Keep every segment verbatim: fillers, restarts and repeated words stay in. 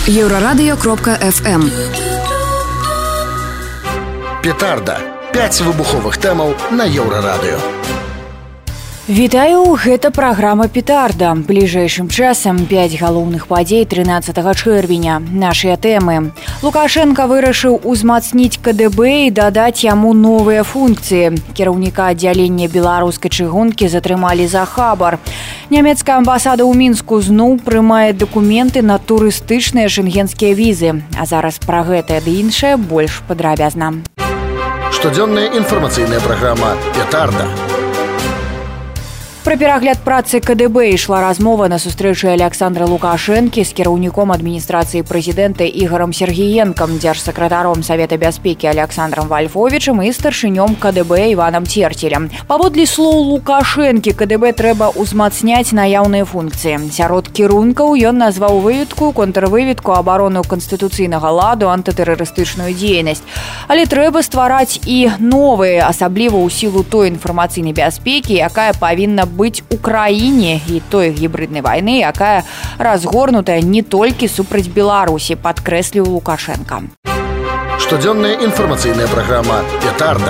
Еврорадио кропка эф эм. Петарда. пяць выбуховых тэмаў на Еўрарадыё. Вітаю, гэта праграма «Петарда». Бліжэйшым часам пяць галоўных падзей трынаццатага чэрвеня. Нашыя тэмы. Лукашенко вырашыў узмацніць ка дэ бэ і дадаць яму новыя функцыі. Кіраўніка аддзялення беларускай чыгункі затрымалі за хабар. Нямецкая амбасада ў Мінску зноў прымае дакументы на турыстычныя шэнгенскія візы. А зараз пра гэтае ды іншае больш падрабязна. Штодзённая інфармацыйная праграма «Петарда». Пра перагляд працы ка дэ бэ ішла размова на сустрэчы Александра Лукашэнкі з кіраўніком адміністрацыі прэзідэнта Ігорам Сергіенкам, дзяржсакратаром Савета бяспекі Александром Вальфовічам і старшынём ка дэ бэ Іванам Церцелем. Паводле слоў Лукашэнкі, ка дэ бэ трэба ўзмацняць наяўныя функцыі. Сярод кірункаў ён назваў выведку, контрвыведку, абарону канстытуцыйнага ладу, антытэрарыстычную дзейнасць. Але трэба ствараць і новыя, асабліва ў сілу той інфармацыйнай бяспекі, якая павінна быць у краіне і той гібриднай вайны, якая разгорнутая не толькі супраць Беларусі, падкрэсліў Лукашенко. Штодзённая інфармацыйная праграма «Петарда».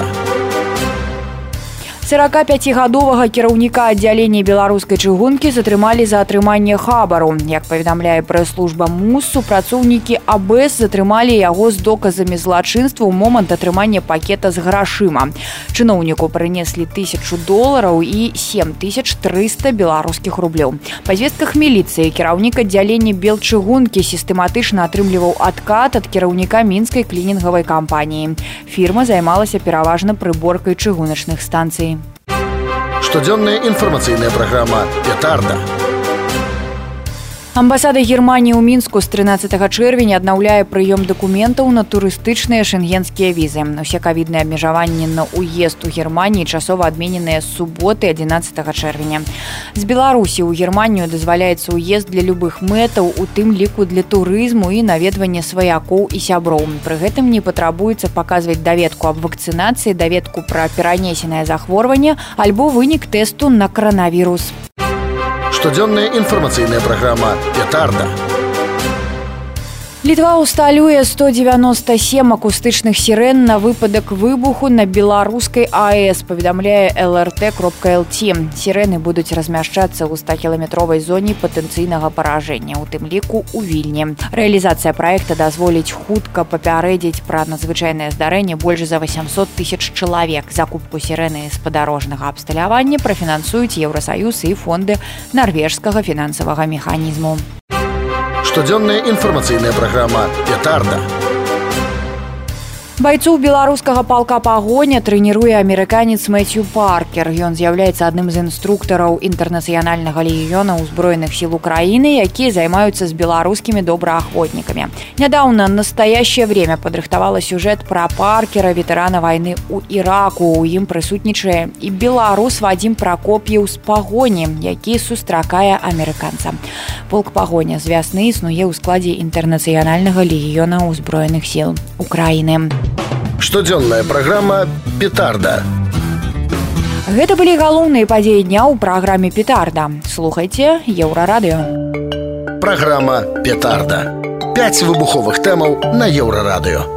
сорокапяцігадовага кіраўніка аддзялення беларускай чыгункі затрымалі за атрыманне хабару. Як паведамляе прэс-служба МУС, супрацоўнікі а бэ эс затрымалі яго з доказамі злачынства ў момант атрымання пакета з грашыма. Чыноўніку прынеслі тысячу долараў і сем тысяч трыста беларускіх рублёў. Па звестках міліцыі кіраўнік аддзялення белчыгункі сістэматычна атрымліваў адкат ад кіраўніка мінскай клінінгавай кампаніі. Фірма займалася пераважна прыборкай чыгуначных станцый. Штодзённая інфармацыйная праграма «Петарда». Амбасада Германії ў Мінску з трынаццатага чэрвеня аднаўляе прыём дакументаў на турыстычныя шэнгенскія візы. Усе кавідныя абмежаванні на ўезд у Германії часова адмененыя з суботы адзінаццатага чэрвеня. З Беларусі ў Германію дазваляецца ўезд для любых мэтаў, у тым ліку для турызму і наведвання сваякоў і сяброў. Пры гэтым не патрабуецца паказваць даведку аб вакцынацыі, даведку пра перанесенае захворванне альбо вынік тэсту на каранавірус. Штодзённая інфармацыйная праграма «Петарда». Літва усталюе сто дзевяноста сем акустычных сірэн на выпадак выбуху на беларускай а эс, паведамляе эл эр тэ кропка эл ці. Сірэны будуць размяшчацца ў стакіламетровай зоне патэнцыйнага паражэння, у тым ліку ў Вільні. Рэалізацыя праекта дазволіць хутка папярэдзіць пра надзвычайнае здарэнне больш за восемьсот тысяч чалавек. Закупку сірэны спадарожнага абсталявання прафінансуюць Еўрасаюз і фонды нарвежскага фінансавага механізму. Штодзённая інфармацыйная праграма «Петарда». Байцоў беларускага палка «Пагоня» трэніруе амерыканец Мэцью Паркер. Ён з'яўляецца адным з інструктараў інтэрнацыянальнага легіёна ўзброеных сіл Украіны, якія займаюцца з беларускімі добраахвотнікамі. Нядаўна «Настоящее время» падрыхтавала сюжэт пра Паркера, ветэрана вайны ў Іраку. У ім прысутнічае і беларус Вадзім Пракоп'еў з «Пагоні», які сустракае амерыканца. Полк «Пагоня» з вясны існуе ў складзе інтэрнацыянальнага легіёна ўзброеных сіл Украіны. Штодзённая праграма «Петарда». Гэта былі галоўныя падзеі дня ў праграме «Петарда». Слухайце Еўрарадыё. Праграма «Петарда». пяць выбуховых тэмаў на Еўрарадыё.